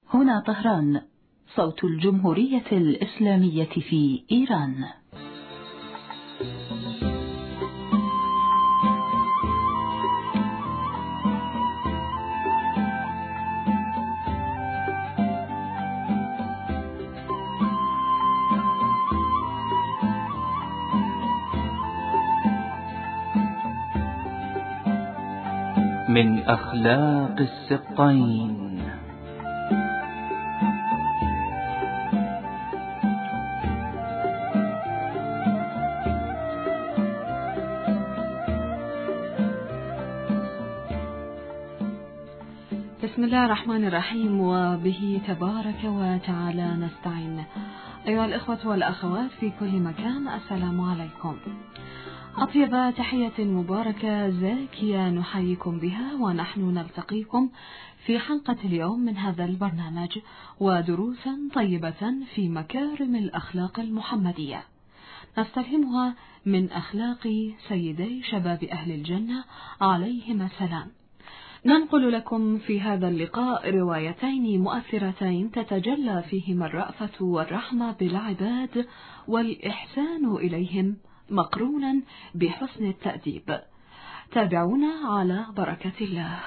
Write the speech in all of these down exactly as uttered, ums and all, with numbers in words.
هنا طهران، صوت الجمهورية الإسلامية في إيران. من أخلاق السقين. بسم الله الرحمن الرحيم، وبه تبارك وتعالى نستعين. أيها الإخوة والأخوات في كل مكان، السلام عليكم. أطيب تحية مباركة زاكية نحييكم بها، ونحن نلتقيكم في حلقة اليوم من هذا البرنامج ودروسا طيبة في مكارم الأخلاق المحمدية نستلهمها من أخلاق سيدي شباب أهل الجنة عليهما السلام. ننقل لكم في هذا اللقاء روايتين مؤثرتين تتجلى فيهما الرأفة والرحمة بالعباد والإحسان إليهم مقرونا بحسن التأديب. تابعونا على بركة الله.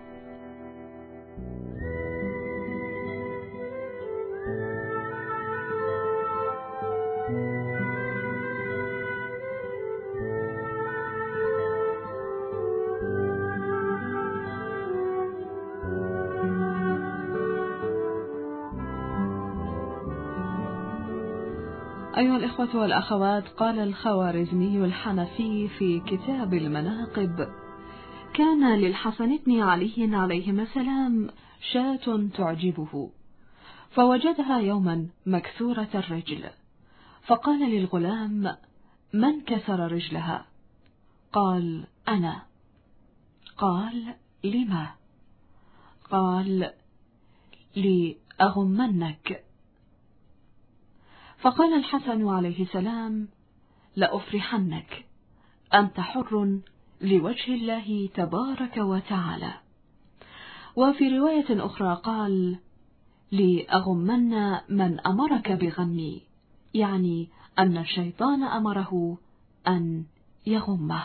أيها الإخوة والأخوات، قال الخوارزمي الحنفي في كتاب المناقب: كان للحسن بن علي عليهما السلام شاة تعجبه، فوجدها يوما مكسورة الرجل، فقال للغلام: من كسر رجلها؟ قال: أنا. قال: لما؟ قال: لأغمنك. فقال الحسن عليه السلام: لأفرحنك، أنت حر لوجه الله تبارك وتعالى. وفي رواية أخرى قال: لأغمن من أمرك بغمي، يعني أن الشيطان أمره أن يغمه.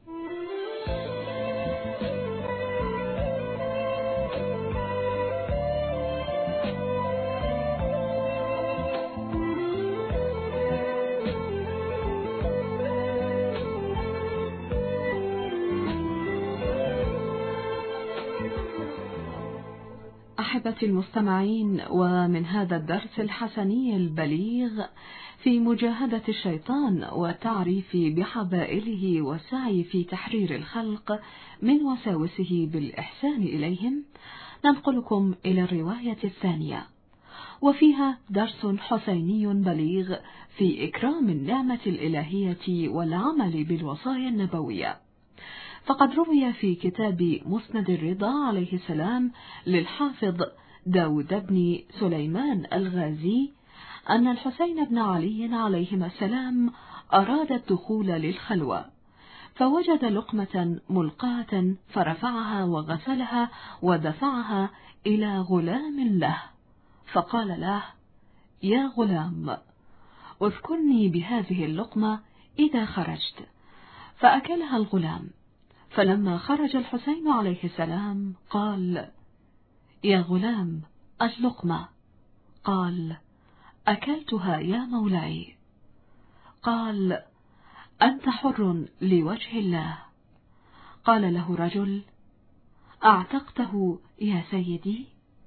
أحبتي المستمعين، ومن هذا الدرس الحسني البليغ في مجاهدة الشيطان والتعريف بحبائله والسعي في تحرير الخلق من وساوسه بالإحسان إليهم، ننقلكم إلى الرواية الثانية، وفيها درس حسيني بليغ في إكرام النعمة الإلهية والعمل بالوصايا النبوية. فقد روي في كتاب مسند الرضا عليه السلام للحافظ داود بن سليمان الغازي أن الحسين بن علي عليهما السلام أراد الدخول للخلوة، فوجد لقمة ملقاة فرفعها وغسلها ودفعها إلى غلام له، فقال له: يا غلام، اذكرني بهذه اللقمة إذا خرجت. فأكلها الغلام. فلما خرج الحسين عليه السلام قال: يا غلام، اللقمة. قال: أكلتها يا مولاي. قال: أنت حر لوجه الله. قال له رجل: أعتقته يا سيدي؟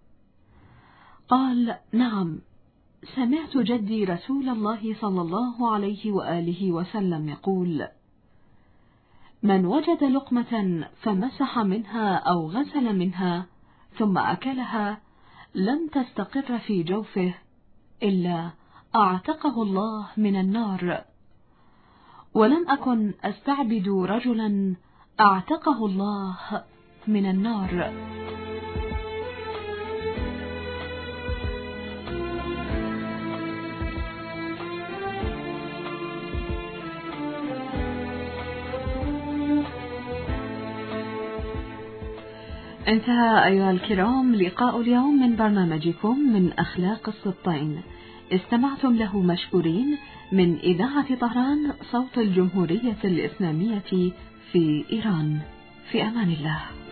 قال: نعم، سمعت جدي رسول الله صلى الله عليه وآله وسلم يقول: من وجد لقمة فمسح منها أو غسل منها ثم أكلها لم تستقر في جوفه إلا أعتقه الله من النار، ولم أكن أستعبد رجلا أعتقه الله من النار. انتهى أيها الكرام لقاء اليوم من برنامجكم من أخلاق السبطين، استمعتم له مشكورين من إذاعة طهران صوت الجمهورية الإسلامية في إيران. في أمان الله.